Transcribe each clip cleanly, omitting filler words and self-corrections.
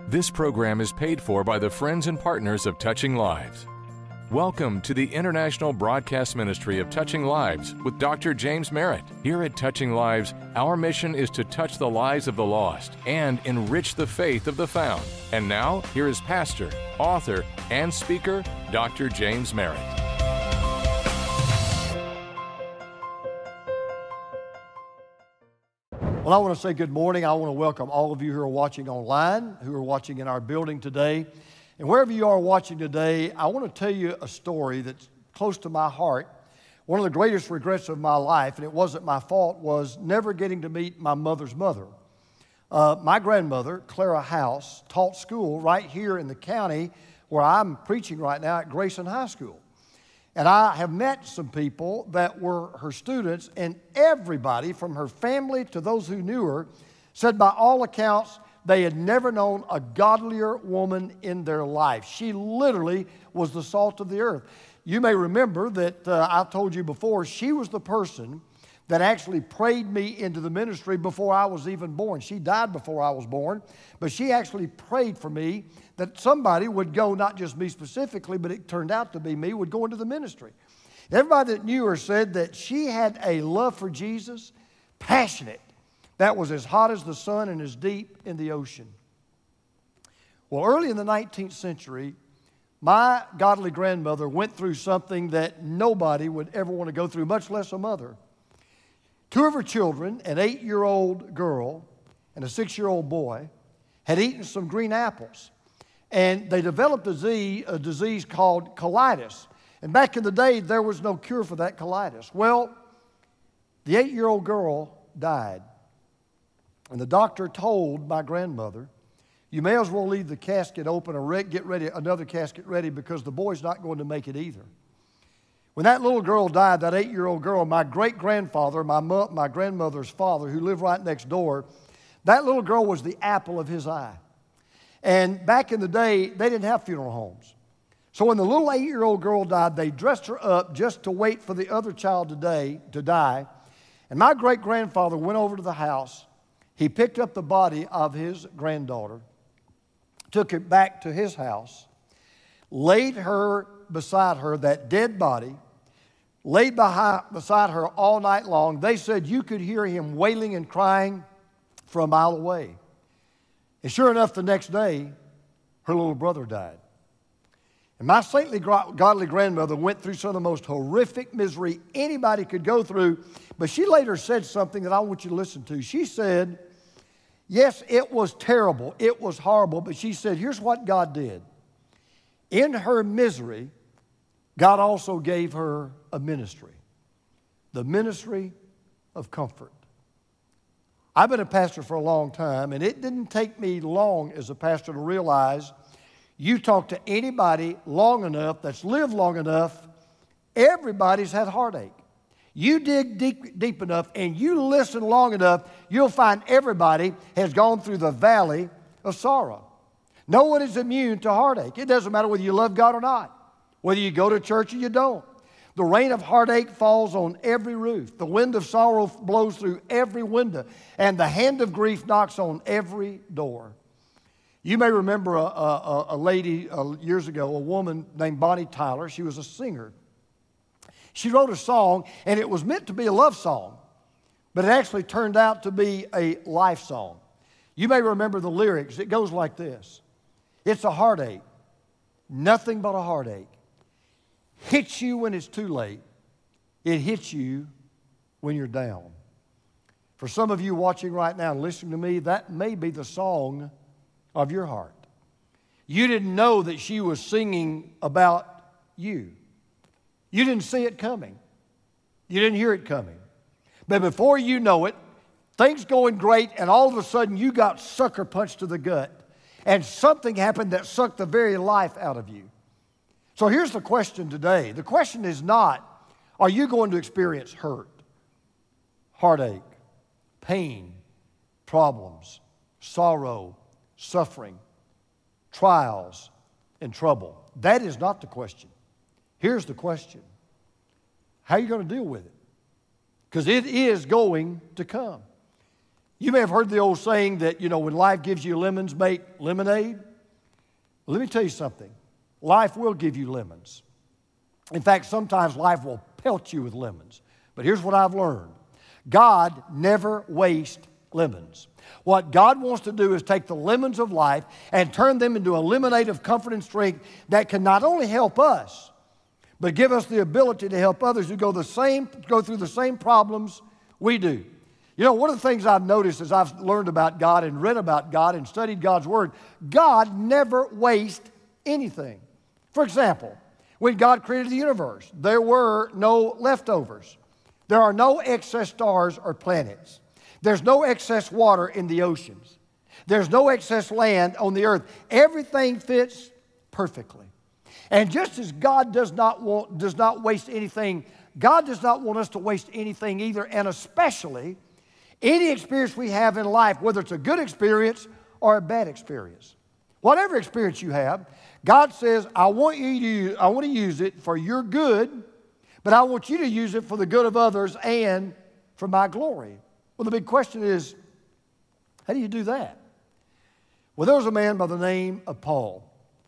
This program is paid for by the friends and partners of Touching Lives. Welcome to the International Broadcast Ministry of Touching Lives with Dr. James Merritt. Here at Touching Lives, our mission is to touch the lives of the lost and enrich the faith of the found. And now, here is pastor, author, and speaker, Dr. James Merritt. Well, I want to say good morning. I want to welcome all of you who are watching online, who are watching in our building today. And wherever you are watching today, I want to tell you a story that's close to my heart. One of the greatest regrets of my life, and it wasn't my fault, was never getting to meet my mother's mother. My grandmother, Clara House, taught school right here in the county where I'm preaching right now at Grayson High School. And I have met some people that were her students, and everybody from her family to those who knew her said by all accounts they had never known a godlier woman in their life. She literally was the salt of the earth. You may remember that I told you before, she was the person that actually prayed me into the ministry before I was even born. She died before I was born, but she actually prayed for me that somebody would go, not just me specifically, but it turned out to be me, would go into the ministry. Everybody that knew her said that she had a love for Jesus, passionate, that was as hot as the sun and as deep in the ocean. Well, early in the 19th century, my godly grandmother went through something that nobody would ever want to go through, much less a mother. Two of her children, an 8-year-old girl and a 6-year-old boy, had eaten some green apples. And they developed a disease called colitis. And back in the day, there was no cure for that colitis. Well, the 8-year-old girl died. And the doctor told my grandmother, you may as well leave the casket open or get ready, another casket ready, because the boy's not going to make it either. When that little girl died, that 8-year-old girl, my great-grandfather, my grandmother's father, who lived right next door, that little girl was the apple of his eye. And back in the day, they didn't have funeral homes. So when the little 8-year-old girl died, they dressed her up just to wait for the other child to die. And my great-grandfather went over to the house. He picked up the body of his granddaughter, took it back to his house, laid her beside her, that dead body, laid beside her all night long. They said you could hear him wailing and crying for a mile away. And sure enough, the next day, her little brother died. And my saintly, godly grandmother went through some of the most horrific misery anybody could go through, but she later said something that I want you to listen to. She said, yes, it was terrible, it was horrible, but she said, here's what God did. In her misery, God also gave her a ministry, the ministry of comfort. I've been a pastor for a long time, and it didn't take me long as a pastor to realize you talk to anybody long enough that's lived long enough, everybody's had heartache. You dig deep enough and you listen long enough, you'll find everybody has gone through the valley of sorrow. No one is immune to heartache. It doesn't matter whether you love God or not, whether you go to church or you don't. The rain of heartache falls on every roof. The wind of sorrow blows through every window. And the hand of grief knocks on every door. You may remember a lady years ago, a woman named Bonnie Tyler. She was a singer. She wrote a song, and it was meant to be a love song, but it actually turned out to be a life song. You may remember the lyrics. It goes like this. It's a heartache, nothing but a heartache. Hits you when it's too late. It hits you when you're down. For some of you watching right now and listening to me, that may be the song of your heart. You didn't know that she was singing about you. You didn't see it coming. You didn't hear it coming. But before you know it, things going great, and all of a sudden you got sucker punched to the gut. And something happened that sucked the very life out of you. So here's the question today. The question is not, are you going to experience hurt, heartache, pain, problems, sorrow, suffering, trials, and trouble? That is not the question. Here's the question. How are you going to deal with it? Because it is going to come. You may have heard the old saying that, when life gives you lemons, make lemonade. Well, let me tell you something. Life will give you lemons. In fact, sometimes life will pelt you with lemons. But here's what I've learned. God never wastes lemons. What God wants to do is take the lemons of life and turn them into a lemonade of comfort and strength that can not only help us, but give us the ability to help others who go through the same problems we do. One of the things I've noticed as I've learned about God and read about God and studied God's Word, God never wastes anything. For example, when God created the universe, there were no leftovers. There are no excess stars or planets. There's no excess water in the oceans. There's no excess land on the earth. Everything fits perfectly. And just as God does not waste anything, God does not want us to waste anything either, and especially any experience we have in life, whether it's a good experience or a bad experience. Whatever experience you have, God says, I want to use it for your good, but I want you to use it for the good of others and for my glory. Well, the big question is, how do you do that? Well, there was a man by the name of Paul.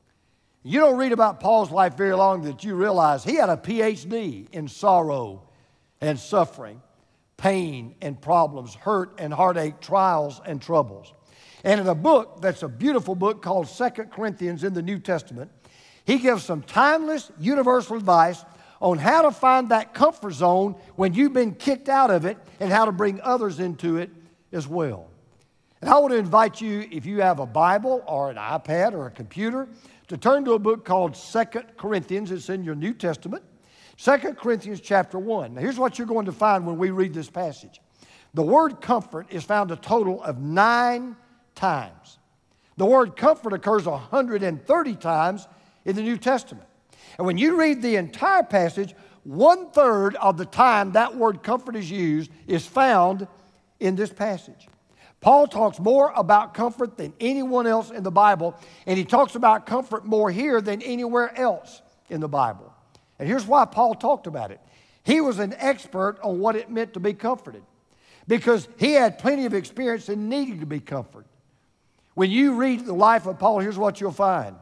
You don't read about Paul's life very long that you realize he had a PhD in sorrow and suffering, pain and problems, hurt and heartache, trials and troubles. And in a book that's a beautiful book called 2 Corinthians in the New Testament, he gives some timeless, universal advice on how to find that comfort zone when you've been kicked out of it and how to bring others into it as well. And I want to invite you, if you have a Bible or an iPad or a computer, to turn to a book called 2 Corinthians. It's in your New Testament. 2 Corinthians chapter 1. Now, here's what you're going to find when we read this passage. The word comfort is found a total of 9 times. The word comfort occurs 130 times in the New Testament. And when you read the entire passage, 1/3 of the time that word comfort is used is found in this passage. Paul talks more about comfort than anyone else in the Bible, and he talks about comfort more here than anywhere else in the Bible. And here's why Paul talked about it. He was an expert on what it meant to be comforted because he had plenty of experience in needing to be comforted. When you read the life of Paul, here's what you'll find.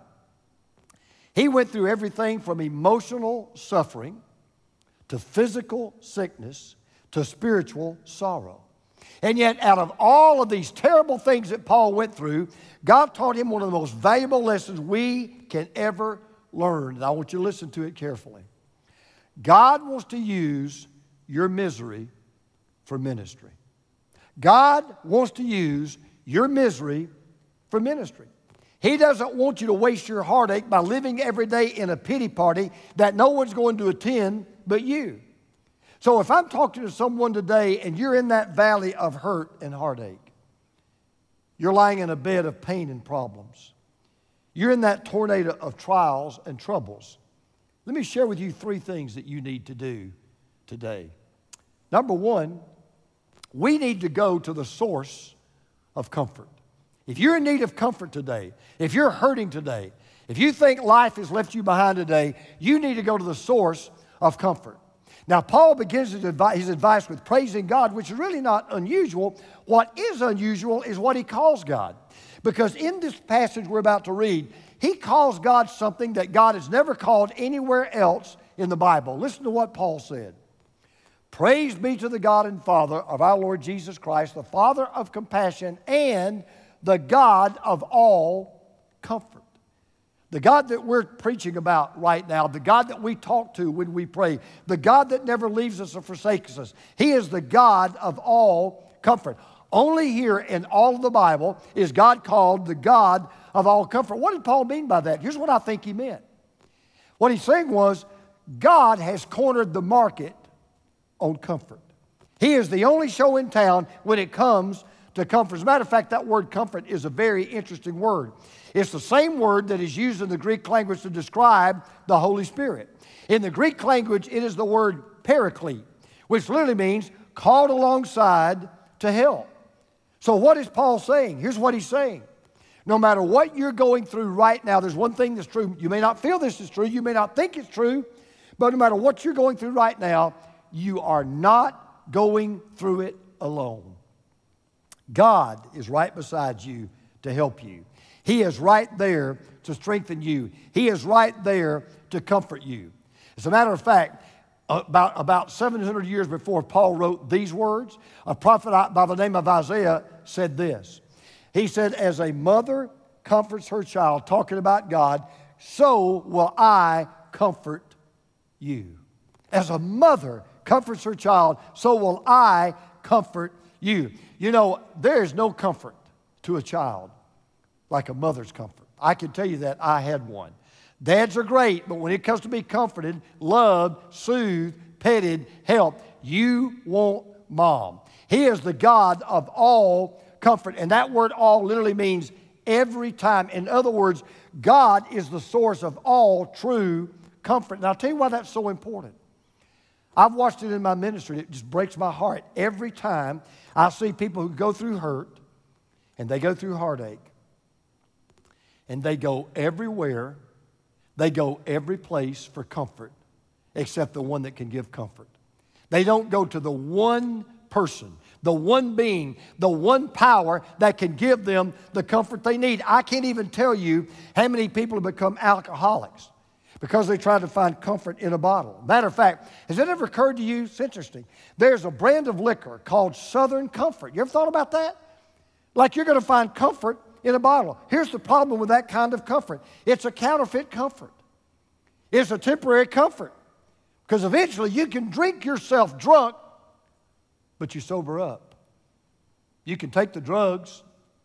He went through everything from emotional suffering to physical sickness to spiritual sorrow. And yet, out of all of these terrible things that Paul went through, God taught him one of the most valuable lessons we can ever learn. And I want you to listen to it carefully. God wants to use your misery for ministry. God wants to use your misery for ministry. He doesn't want you to waste your heartache by living every day in a pity party that no one's going to attend but you. So if I'm talking to someone today and you're in that valley of hurt and heartache, you're lying in a bed of pain and problems, you're in that tornado of trials and troubles, let me share with you 3 things that you need to do today. Number 1, we need to go to the source of comfort. If you're in need of comfort today, if you're hurting today, if you think life has left you behind today, you need to go to the source of comfort. Now, Paul begins his advice with praising God, which is really not unusual. What is unusual is what he calls God. Because in this passage we're about to read, he calls God something that God has never called anywhere else in the Bible. Listen to what Paul said. Praise be to the God and Father of our Lord Jesus Christ, the Father of compassion and the God of all comfort. The God that we're preaching about right now, the God that we talk to when we pray, the God that never leaves us or forsakes us, He is the God of all comfort. Only here in all of the Bible is God called the God of all comfort. What did Paul mean by that? Here's what I think he meant. What he's saying was, God has cornered the market on comfort. He is the only show in town when it comes to comfort. As a matter of fact, that word comfort is a very interesting word. It's the same word that is used in the Greek language to describe the Holy Spirit. In the Greek language, it is the word paraclete, which literally means called alongside to help. So what is Paul saying? Here's what he's saying. No matter what you're going through right now, there's one thing that's true. You may not feel this is true. You may not think it's true. But no matter what you're going through right now, you are not going through it alone. God is right beside you to help you. He is right there to strengthen you. He is right there to comfort you. As a matter of fact, about 700 years before Paul wrote these words, a prophet by the name of Isaiah said this. He said, as a mother comforts her child, talking about God, so will I comfort you. As a mother comforts her child, so will I comfort you. You know, there is no comfort to a child like a mother's comfort. I can tell you that I had one. Dads are great, but when it comes to be comforted, loved, soothed, petted, helped, you want mom. He is the God of all comfort. And that word all literally means every time. In other words, God is the source of all true comfort. And I'll tell you why that's so important. I've watched it in my ministry. It just breaks my heart every time I see people who go through hurt and they go through heartache and they go everywhere. They go every place for comfort except the one that can give comfort. They don't go to the one person, the one being, the one power that can give them the comfort they need. I can't even tell you how many people have become alcoholics because they try to find comfort in a bottle. Matter of fact, has it ever occurred to you? It's interesting. There's a brand of liquor called Southern Comfort. You ever thought about that? Like you're going to find comfort in a bottle. Here's the problem with that kind of comfort. It's a counterfeit comfort. It's a temporary comfort. Because eventually you can drink yourself drunk, but you sober up. You can take the drugs,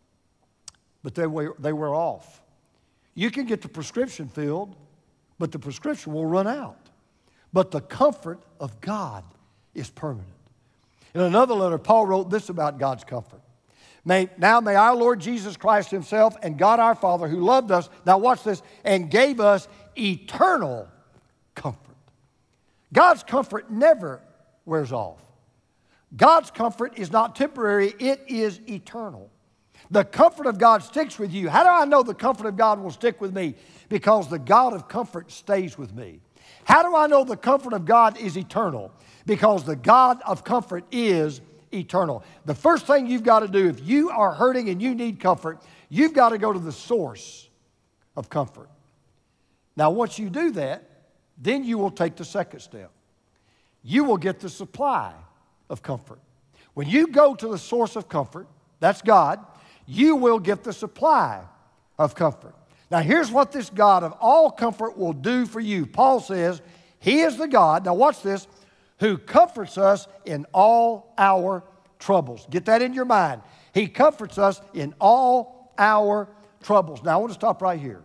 but they wear off. You can get the prescription filled, but the prescription will run out. But the comfort of God is permanent. In another letter, Paul wrote this about God's comfort. May our Lord Jesus Christ himself and God our Father who loved us, now watch this, and gave us eternal comfort. God's comfort never wears off. God's comfort is not temporary, it is eternal. The comfort of God sticks with you. How do I know the comfort of God will stick with me? Because the God of comfort stays with me. How do I know the comfort of God is eternal? Because the God of comfort is eternal. The first thing you've got to do if you are hurting and you need comfort, you've got to go to the source of comfort. Now, once you do that, then you will take the second step. You will get the supply of comfort. When you go to the source of comfort, that's God, you will get the supply of comfort. Now, here's what this God of all comfort will do for you. Paul says, He is the God, now watch this, who comforts us in all our troubles. Get that in your mind. He comforts us in all our troubles. Now, I want to stop right here.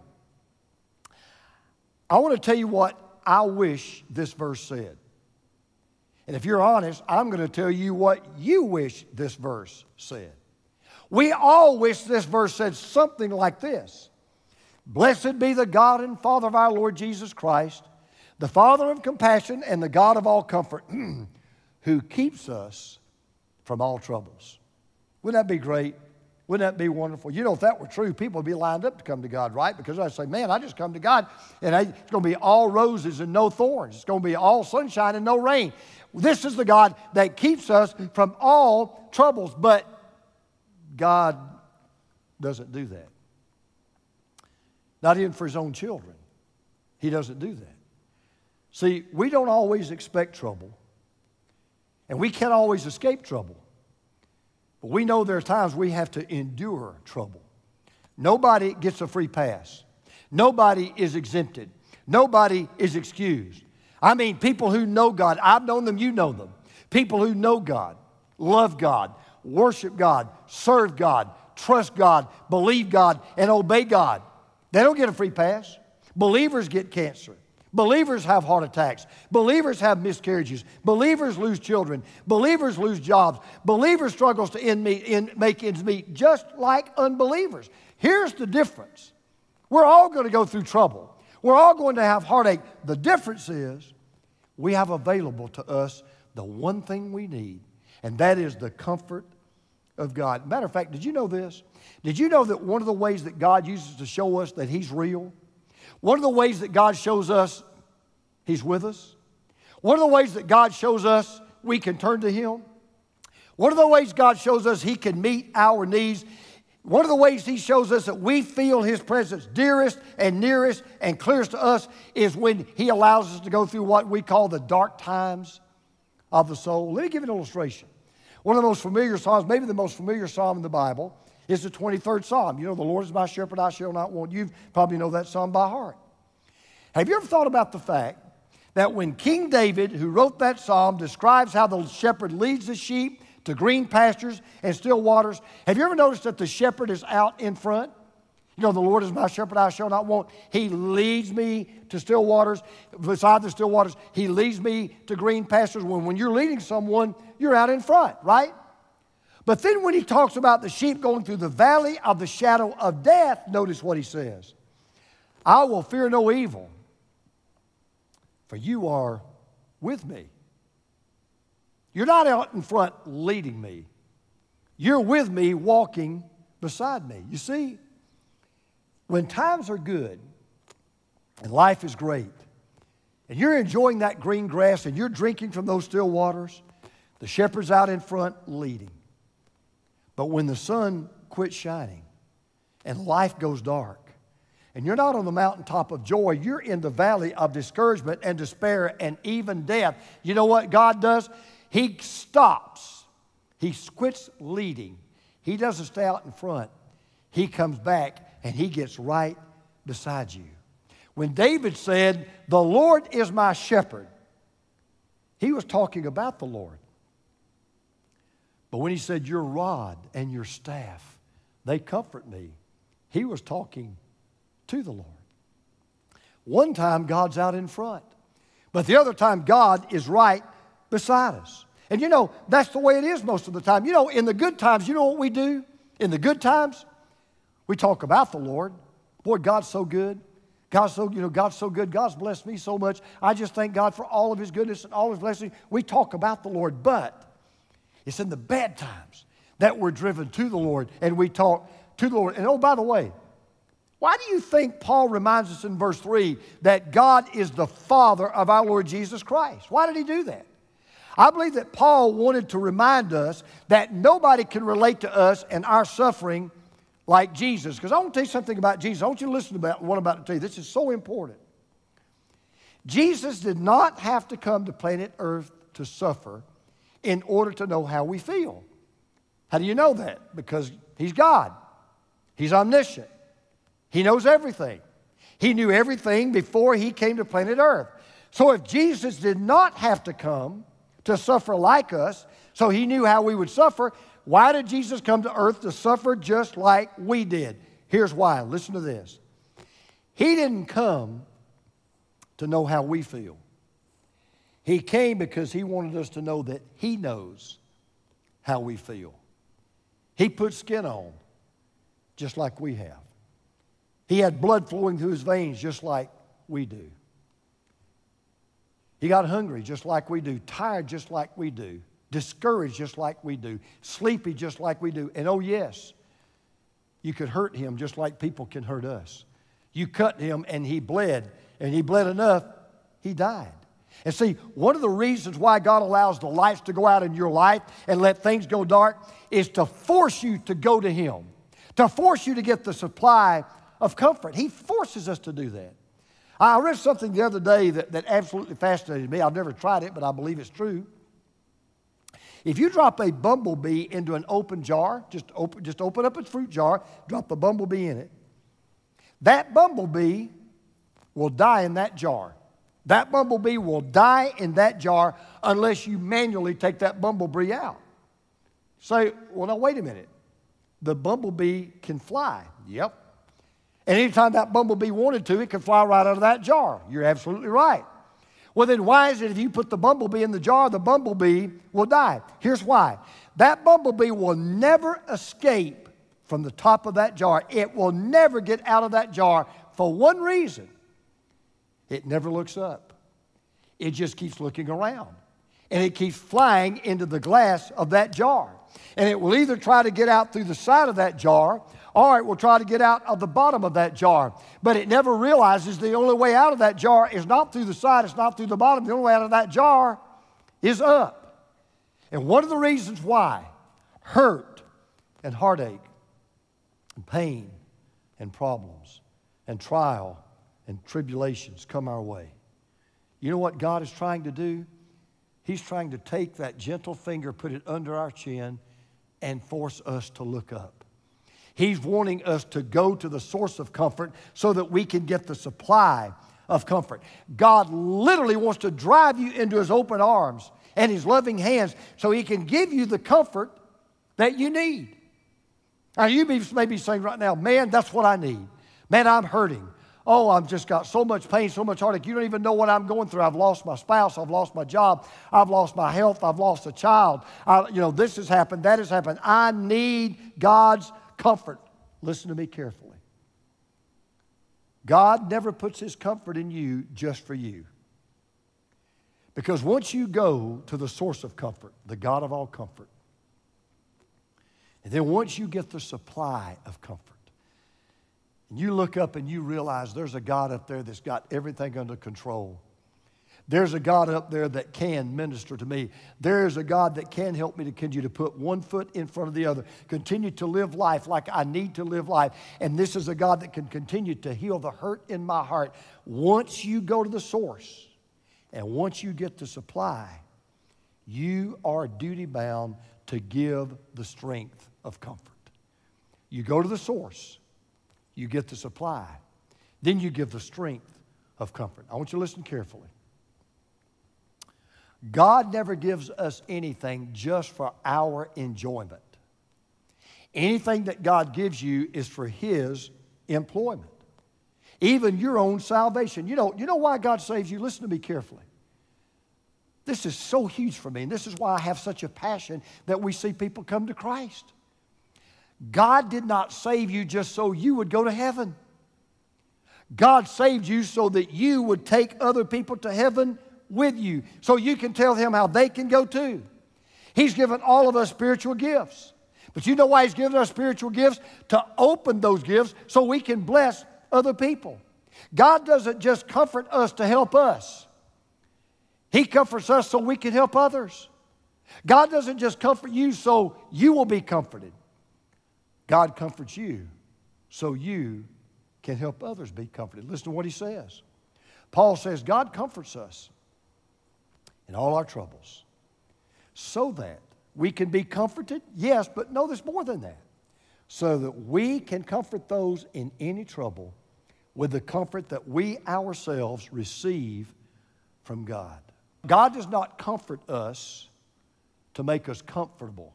I want to tell you what I wish this verse said. And if you're honest, I'm going to tell you what you wish this verse said. We all wish this verse said something like this. Blessed be the God and Father of our Lord Jesus Christ, the Father of compassion and the God of all comfort, who keeps us from all troubles. Wouldn't that be great? Wouldn't that be wonderful? You know, if that were true, people would be lined up to come to God, right? Because I'd say, man, I just come to God, and it's going to be all roses and no thorns. It's going to be all sunshine and no rain. This is the God that keeps us from all troubles. But God doesn't do that. Not even for His own children. He doesn't do that. See, we don't always expect trouble, and we can't always escape trouble. But we know there are times we have to endure trouble. Nobody gets a free pass. Nobody is exempted. Nobody is excused. I mean, people who know God, I've known them, you know them. People who know God, love God, worship God, serve God, trust God, believe God, and obey God. They don't get a free pass. Believers get cancer. Believers have heart attacks. Believers have miscarriages. Believers lose children. Believers lose jobs. Believers struggle to make ends meet just like unbelievers. Here's the difference. We're all going to go through trouble. We're all going to have heartache. The difference is we have available to us the one thing we need, and that is the comfort of God. Matter of fact, did you know this? Did you know that one of the ways that God uses to show us that He's real, one of the ways that God shows us He's with us, one of the ways that God shows us we can turn to Him, One of the ways God shows us He can meet our needs, one of the ways He shows us that we feel His presence dearest and nearest and clearest to us is when He allows us to go through what we call the dark times of the soul. Let me give you an illustration. One of the most familiar Psalms, maybe the most familiar Psalm in the Bible, is the 23rd Psalm. You know, the Lord is my shepherd, I shall not want. You probably know that Psalm by heart. Have you ever thought about the fact that when King David, who wrote that Psalm, describes how the shepherd leads the sheep to green pastures and still waters, have you ever noticed that the shepherd is out in front? You know, the Lord is my shepherd, I shall not want. He leads me to still waters. Beside the still waters, He leads me to green pastures. When you're leading someone, you're out in front, right? But then when He talks about the sheep going through the valley of the shadow of death, notice what He says. I will fear no evil, for you are with me. You're not out in front leading me. You're with me walking beside me. You see, when times are good and life is great, and you're enjoying that green grass and you're drinking from those still waters, the shepherd's out in front leading. But when the sun quits shining and life goes dark, and you're not on the mountaintop of joy, you're in the valley of discouragement and despair and even death, you know what God does? He stops. He quits leading. He doesn't stay out in front. He comes back and He gets right beside you. When David said, the Lord is my shepherd, he was talking about the Lord. But when he said, your rod and your staff, they comfort me, he was talking to the Lord. One time God's out in front, but the other time God is right beside us. And you know, that's the way it is most of the time. You know, in the good times, you know what we do? In the good times, we talk about the Lord. Boy, God's so good. God's so good. God's blessed me so much. I just thank God for all of His goodness and all His blessings. We talk about the Lord, but it's in the bad times that we're driven to the Lord and we talk to the Lord. And oh, by the way, why do you think Paul reminds us in verse 3 that God is the Father of our Lord Jesus Christ? Why did he do that? I believe that Paul wanted to remind us that nobody can relate to us and our suffering like Jesus. Because I want to tell you something about Jesus. I want you to listen to what I'm about to tell you. This is so important. Jesus did not have to come to planet Earth to suffer in order to know how we feel. How do you know that? Because He's God. He's omniscient. He knows everything. He knew everything before He came to planet Earth. So if Jesus did not have to come to suffer like us, so He knew how we would suffer, why did Jesus come to earth to suffer just like we did? Here's why. Listen to this. He didn't come to know how we feel. He came because He wanted us to know that He knows how we feel. He put skin on just like we have. He had blood flowing through His veins just like we do. He got hungry just like we do, tired just like we do, discouraged just like we do, sleepy just like we do. And oh yes, you could hurt Him just like people can hurt us. You cut Him and He bled enough, He died. And see, one of the reasons why God allows the lights to go out in your life and let things go dark is to force you to go to Him, to force you to get the supply of comfort. He forces us to do that. I read something the other day that absolutely fascinated me. I've never tried it, but I believe it's true. If you drop a bumblebee into an open jar, just open up a fruit jar, drop a bumblebee in it, that bumblebee will die in that jar. That bumblebee will die in that jar unless you manually take that bumblebee out. Say, well, now wait a minute. The bumblebee can fly. Yep. And anytime that bumblebee wanted to, it could fly right out of that jar. You're absolutely right. Well, then why is it if you put the bumblebee in the jar, the bumblebee will die? Here's why. That bumblebee will never escape from the top of that jar. It will never get out of that jar for one reason. It never looks up. It just keeps looking around. And it keeps flying into the glass of that jar. And it will either try to get out through the side of that jar, or it will try to get out of the bottom of that jar. But it never realizes the only way out of that jar is not through the side, it's not through the bottom. The only way out of that jar is up. And one of the reasons why hurt and heartache and pain and problems and trial and tribulations come our way, you know what God is trying to do? He's trying to take that gentle finger, put it under our chin, and force us to look up. He's wanting us to go to the source of comfort so that we can get the supply of comfort. God literally wants to drive you into His open arms and His loving hands so He can give you the comfort that you need. Now, you may be saying right now, man, that's what I need. Man, I'm hurting. Oh, I've just got so much pain, so much heartache. You don't even know what I'm going through. I've lost my spouse. I've lost my job. I've lost my health. I've lost a child. This has happened. That has happened. I need God's comfort. Listen to me carefully. God never puts His comfort in you just for you. Because once you go to the source of comfort, the God of all comfort, and then once you get the supply of comfort, and you look up and you realize there's a God up there that's got everything under control. There's a God up there that can minister to me. There's a God that can help me to continue to put one foot in front of the other, continue to live life like I need to live life. And this is a God that can continue to heal the hurt in my heart. Once you go to the source and once you get the supply, you are duty bound to give the strength of comfort. You go to the source. You get the supply. Then you give the strength of comfort. I want you to listen carefully. God never gives us anything just for our enjoyment. Anything that God gives you is for His employment. Even your own salvation. You know why God saves you? Listen to me carefully. This is so huge for me, and this is why I have such a passion that we see people come to Christ. God did not save you just so you would go to heaven. God saved you so that you would take other people to heaven with you, so you can tell them how they can go too. He's given all of us spiritual gifts. But you know why He's given us spiritual gifts? To open those gifts so we can bless other people. God doesn't just comfort us to help us. He comforts us so we can help others. God doesn't just comfort you so you will be comforted. God comforts you so you can help others be comforted. Listen to what he says. Paul says, God comforts us in all our troubles so that we can be comforted. Yes, but no, there's more than that. So that we can comfort those in any trouble with the comfort that we ourselves receive from God. God does not comfort us to make us comfortable.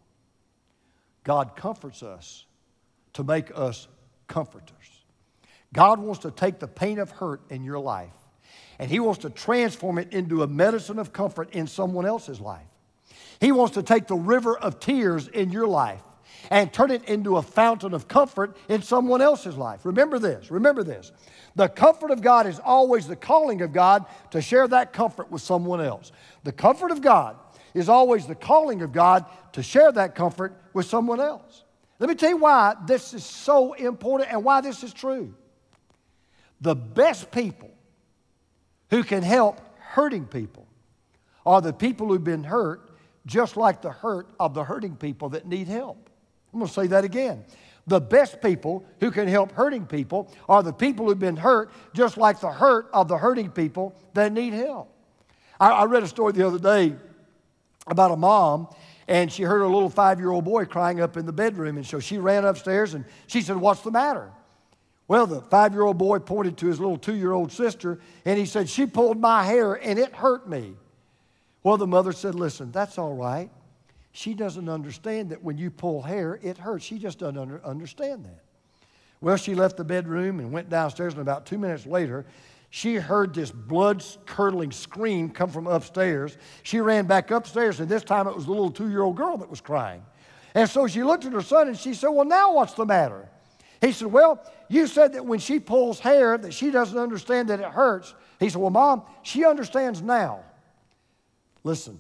God comforts us to make us comforters. God wants to take the pain of hurt in your life, and He wants to transform it into a medicine of comfort in someone else's life. He wants to take the river of tears in your life and turn it into a fountain of comfort in someone else's life. Remember this. The comfort of God is always the calling of God to share that comfort with someone else. The comfort of God is always the calling of God to share that comfort with someone else. Let me tell you why this is so important and why this is true. The best people who can help hurting people are the people who've been hurt, just like the hurt of the hurting people that need help. I'm going to say that again. The best people who can help hurting people are the people who've been hurt, just like the hurt of the hurting people that need help. I read a story the other day about a mom, and she heard a little 5-year-old boy crying up in the bedroom, and so she ran upstairs, and she said, "What's the matter?" Well, the 5-year-old boy pointed to his little 2-year-old sister, and he said, "She pulled my hair, and it hurt me." Well, the mother said, "Listen, that's all right. She doesn't understand that when you pull hair, it hurts. She just doesn't understand that." Well, she left the bedroom and went downstairs, and about 2 minutes later, she heard this blood-curdling scream come from upstairs. She ran back upstairs, and this time it was the little 2-year-old girl that was crying. And so she looked at her son, and she said, "Well, now what's the matter?" He said, "Well, you said that when she pulls hair that she doesn't understand that it hurts." He said, "Well, Mom, she understands now." Listen,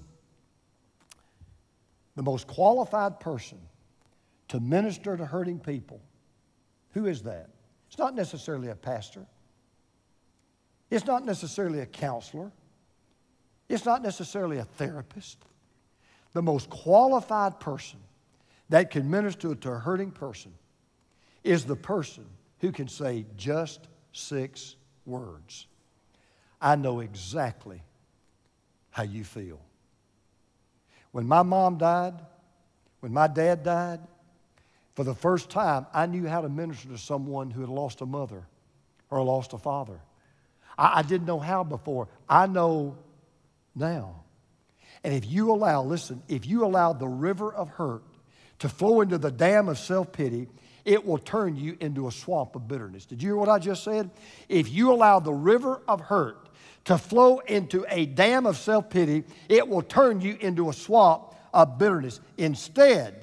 the most qualified person to minister to hurting people, who is that? It's not necessarily a pastor. It's not necessarily a counselor. It's not necessarily a therapist. the most qualified person that can minister to a hurting person is the person who can say just 6 words. I know exactly how you feel. When my mom died, when my dad died, for the first time, I knew how to minister to someone who had lost a mother or lost a father. I didn't know how before. I know now. And if you allow the river of hurt to flow into the dam of self-pity, it will turn you into a swamp of bitterness. Did you hear what I just said? If you allow the river of hurt to flow into a dam of self-pity, it will turn you into a swamp of bitterness. Instead,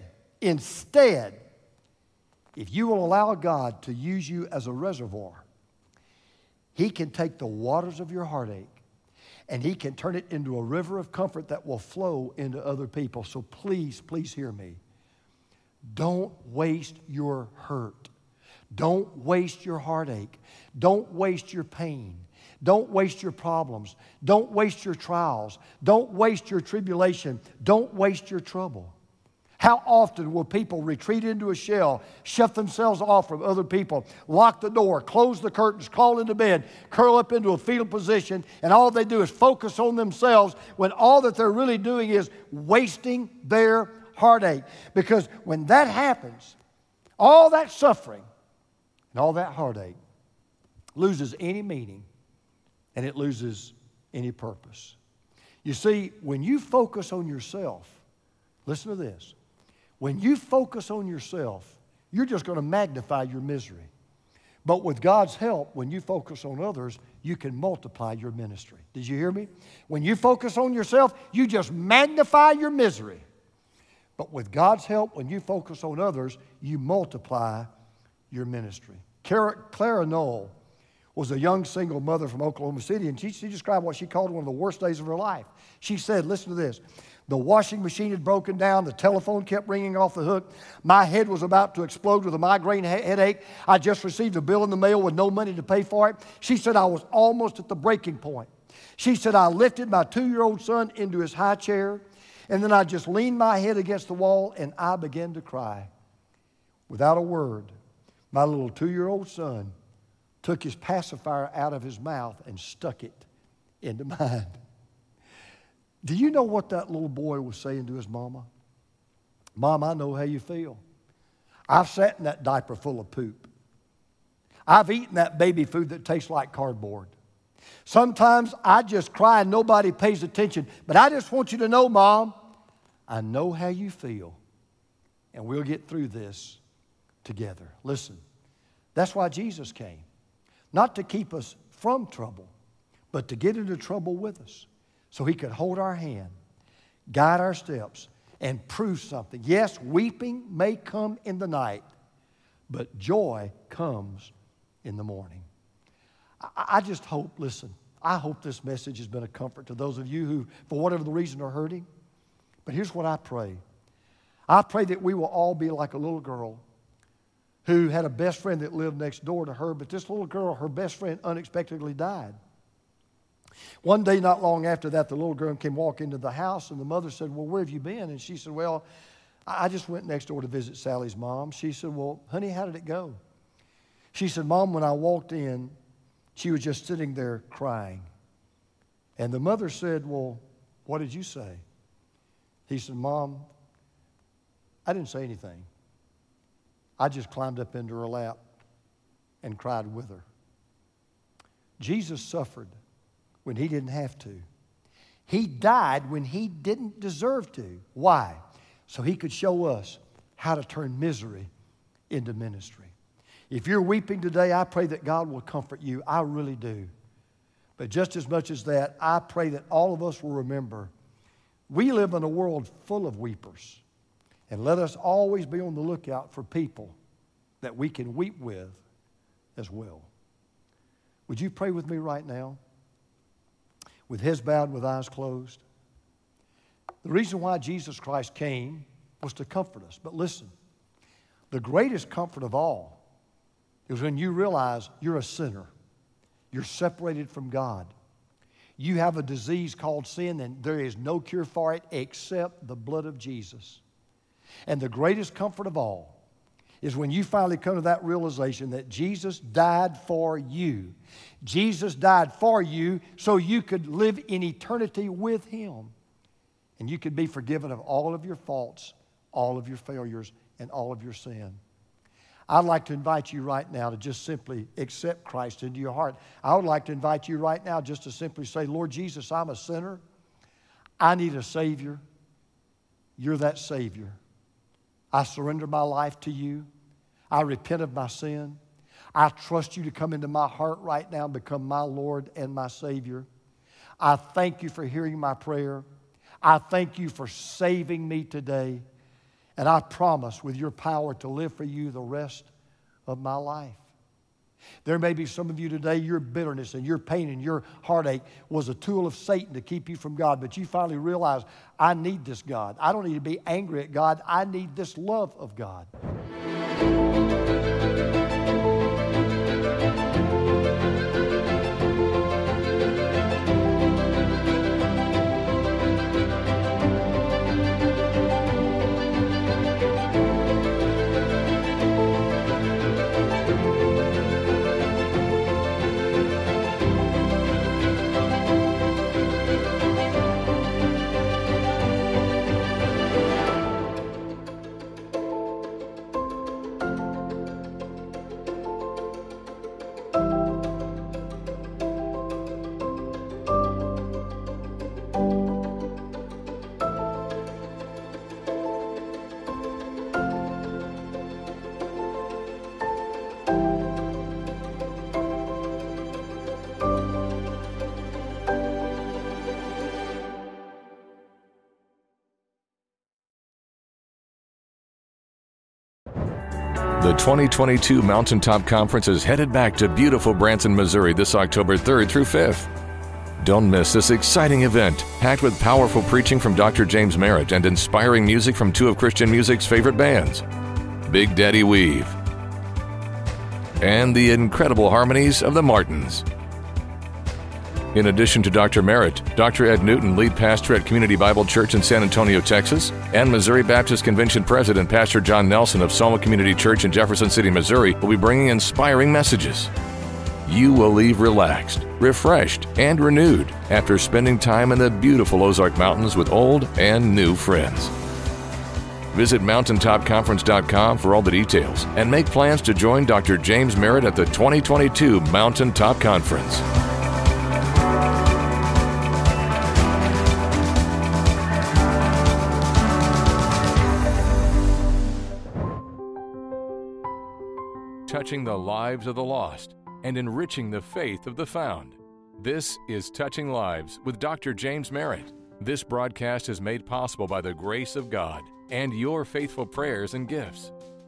if you will allow God to use you as a reservoir, He can take the waters of your heartache and He can turn it into a river of comfort that will flow into other people. So please, please hear me. Don't waste your hurt. Don't waste your heartache. Don't waste your pain. Don't waste your problems. Don't waste your trials. Don't waste your tribulation. Don't waste your trouble. How often will people retreat into a shell, shut themselves off from other people, lock the door, close the curtains, crawl into bed, curl up into a fetal position, and all they do is focus on themselves when all that they're really doing is wasting their heartache? Because when that happens, all that suffering and all that heartache loses any meaning and it loses any purpose. You see, when you focus on yourself, listen to this. When you focus on yourself, you're just going to magnify your misery. But with God's help, when you focus on others, you can multiply your ministry. Did you hear me? When you focus on yourself, you just magnify your misery. But with God's help, when you focus on others, you multiply your ministry. Clara Knoll was a young single mother from Oklahoma City, and she described what she called one of the worst days of her life. She said, listen to this, the washing machine had broken down, the telephone kept ringing off the hook, my head was about to explode with a migraine headache, I just received a bill in the mail with no money to pay for it. She said, I was almost at the breaking point. She said, I lifted my 2-year-old son into his high chair, and then I just leaned my head against the wall, and I began to cry. Without a word, my little 2-year-old son took his pacifier out of his mouth and stuck it into mine. Do you know what that little boy was saying to his mama? Mom, I know how you feel. I've sat in that diaper full of poop. I've eaten that baby food that tastes like cardboard. Sometimes I just cry and nobody pays attention. But I just want you to know, Mom, I know how you feel. And we'll get through this together. Listen, that's why Jesus came. Not to keep us from trouble, but to get into trouble with us. So He could hold our hand, guide our steps, and prove something. Yes, weeping may come in the night, but joy comes in the morning. I just hope, listen, I hope this message has been a comfort to those of you who, for whatever the reason, are hurting. But here's what I pray. I pray that we will all be like a little girl who had a best friend that lived next door to her, but this little girl, her best friend, unexpectedly died. One day, not long after that, the little girl came walking into the house, and the mother said, well, where have you been? And she said, well, I just went next door to visit Sally's mom. She said, well, honey, how did it go? She said, Mom, when I walked in, she was just sitting there crying. And the mother said, well, what did you say? He said, Mom, I didn't say anything. I just climbed up into her lap and cried with her. Jesus suffered when He didn't have to. He died when He didn't deserve to. Why? So He could show us how to turn misery into ministry. If you're weeping today, I pray that God will comfort you. I really do. But just as much as that, I pray that all of us will remember we live in a world full of weepers. And let us always be on the lookout for people that we can weep with as well. Would you pray with me right now? With heads bowed, with eyes closed. The reason why Jesus Christ came was to comfort us. But listen, the greatest comfort of all is when you realize you're a sinner. You're separated from God. You have a disease called sin, and there is no cure for it except the blood of Jesus. And the greatest comfort of all is when you finally come to that realization that Jesus died for you. Jesus died for you so you could live in eternity with Him. And you could be forgiven of all of your faults, all of your failures, and all of your sin. I'd like to invite you right now to just simply accept Christ into your heart. I would like to invite you right now just to simply say, Lord Jesus, I'm a sinner. I need a Savior. You're that Savior. I surrender my life to you. I repent of my sin. I trust you to come into my heart right now and become my Lord and my Savior. I thank you for hearing my prayer. I thank you for saving me today. And I promise with your power to live for you the rest of my life. There may be some of you today, your bitterness and your pain and your heartache was a tool of Satan to keep you from God, but you finally realize, I need this God. I don't need to be angry at God. I need this love of God. The 2022 Mountaintop Conference is headed back to beautiful Branson, Missouri this October 3rd through 5th. Don't miss this exciting event, packed with powerful preaching from Dr. James Merritt and inspiring music from two of Christian music's favorite bands, Big Daddy Weave and the incredible harmonies of the Martins. In addition to Dr. Merritt, Dr. Ed Newton, lead pastor at Community Bible Church in San Antonio, Texas, and Missouri Baptist Convention President Pastor John Nelson of Soma Community Church in Jefferson City, Missouri, will be bringing inspiring messages. You will leave relaxed, refreshed, and renewed after spending time in the beautiful Ozark Mountains with old and new friends. Visit mountaintopconference.com for all the details and make plans to join Dr. James Merritt at the 2022 Mountaintop Conference. Touching the lives of the lost and enriching the faith of the found. This is Touching Lives with Dr. James Merritt. This broadcast is made possible by the grace of God and your faithful prayers and gifts.